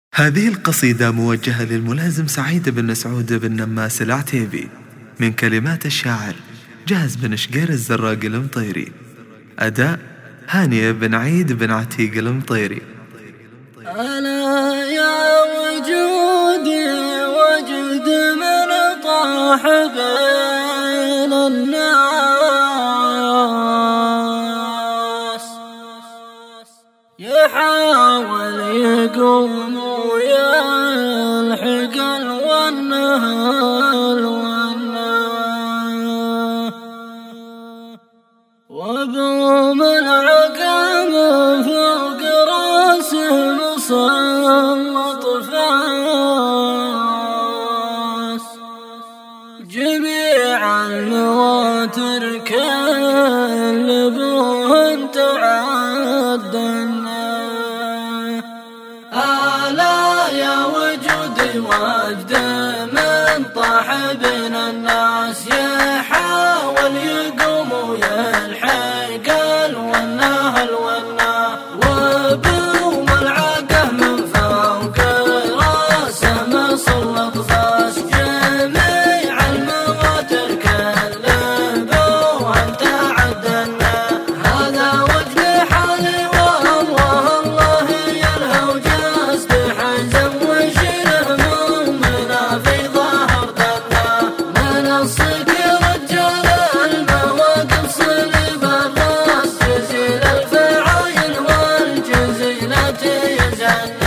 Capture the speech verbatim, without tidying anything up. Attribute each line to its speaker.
Speaker 1: هذه القصيدة موجهة للملازم سعيد بن سعود بن نماس العتيبي، من كلمات الشاعر جاهز بن شقير الزراق المطيري، أداء هاني بن عيد بن عتيق المطيري.
Speaker 2: ألا يا وجودي وجد من طاح بين الناس، يحاول يقوم ويلحق الونهال والنار، وبوم العقام فوق راسه مسلط فاس، جميع المواتر كلبوهن تعدنا. ألا يا وجودي وجد من طاح بين الناس، يحاول يقوم ويلحق الونه الونه، وبوم العقه من فوق راسه مسلط فاس، جميع المواتر كلبوهن تعدنا. هذا وجد حالي والله الله يلهى وجاز بحزم وشره مؤمنا في ظهر دنا. منصك رجال المواقف صلب الراس، جزيل الفعايل والجزيلة يزن.